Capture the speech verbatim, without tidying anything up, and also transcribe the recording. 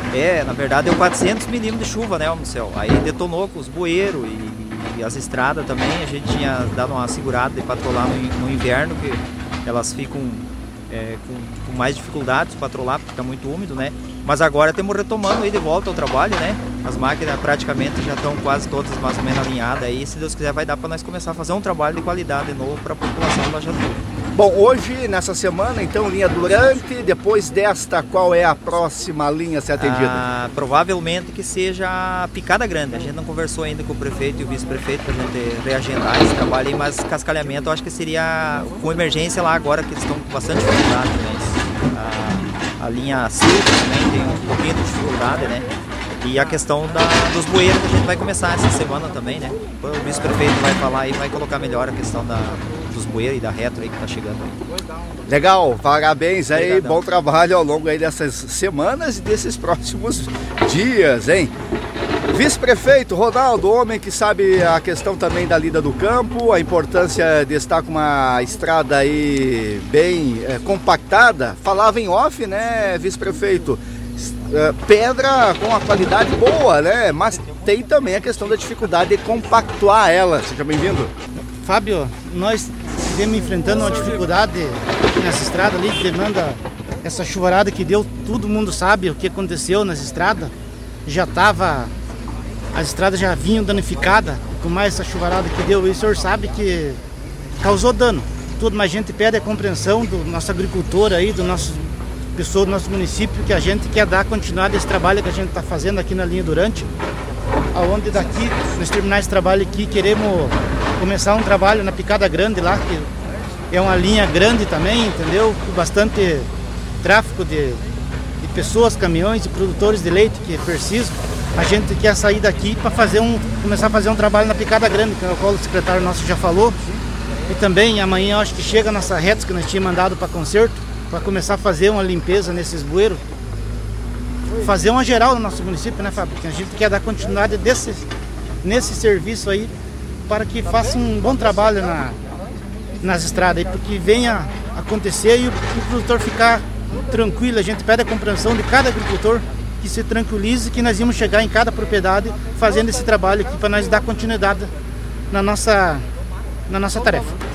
É, na verdade deu quatrocentos milímetros de chuva, né, Marcel? Aí detonou com os bueiros e, e as estradas também. A gente tinha dado uma segurada de patrolar no, no inverno, que elas ficam é, com, com mais dificuldades de patrolar, porque está muito úmido, né? Mas agora estamos retomando aí de volta ao trabalho, né? As máquinas praticamente já estão quase todas mais ou menos alinhadas aí. Se Deus quiser vai dar para nós começar a fazer um trabalho de qualidade de novo para a população do Lajatu. Bom, hoje, nessa semana, então, linha Durante, depois desta, qual é a próxima linha a ser atendida? Ah, provavelmente que seja a Picada Grande. A gente não conversou ainda com o prefeito e o vice-prefeito para a gente reagendar esse trabalho aí, mas cascalhamento eu acho que seria com emergência lá agora, que eles estão com bastante dificuldade, né? A, a linha Silva também tem um pouquinho de dificuldade, né? E a questão da, dos bueiros que a gente vai começar essa semana também, né? O vice-prefeito vai falar e vai colocar melhor a questão da, dos bueiros e da retro aí que tá chegando aí. Legal, parabéns aí, Obrigadão. Bom trabalho ao longo aí dessas semanas e desses próximos dias, hein? Vice-prefeito Ronaldo, homem que sabe a questão também da lida do campo, a importância de estar com uma estrada aí bem é, compactada, falava em off, né, vice-prefeito? Pedra com uma qualidade boa, né? Mas tem também a questão da dificuldade de compactuar ela. Seja bem-vindo. Fábio, nós estamos enfrentando uma dificuldade nessa estrada ali que demanda essa chuvarada que deu. Todo mundo sabe o que aconteceu nessa estrada. Já estava, as estradas já vinham danificadas, com mais essa chuvarada que deu. E o senhor sabe que causou dano. Tudo, mas a gente pede a compreensão do nosso agricultor aí, do nosso pessoa do nosso município, que a gente quer dar continuidade a esse trabalho que a gente está fazendo aqui na linha Durante, aonde daqui, nós terminar esse trabalho aqui, queremos começar um trabalho na Picada Grande lá, que é uma linha grande também, entendeu? Com bastante tráfego de, de pessoas, caminhões e produtores de leite, que é preciso. A gente quer sair daqui para fazer um, começar a fazer um trabalho na Picada Grande, que é o qual o secretário nosso já falou. E também amanhã eu acho que chega a nossa reta que nós tínhamos mandado para conserto, para começar a fazer uma limpeza nesses bueiros, fazer uma geral no nosso município, né, Fábio? Porque a gente quer dar continuidade desse, nesse serviço aí, para que faça um bom trabalho na, nas estradas, aí, porque venha acontecer e o, o produtor ficar tranquilo. A gente pede a compreensão de cada agricultor que se tranquilize, que nós vamos chegar em cada propriedade fazendo esse trabalho aqui para nós dar continuidade na nossa, na nossa tarefa.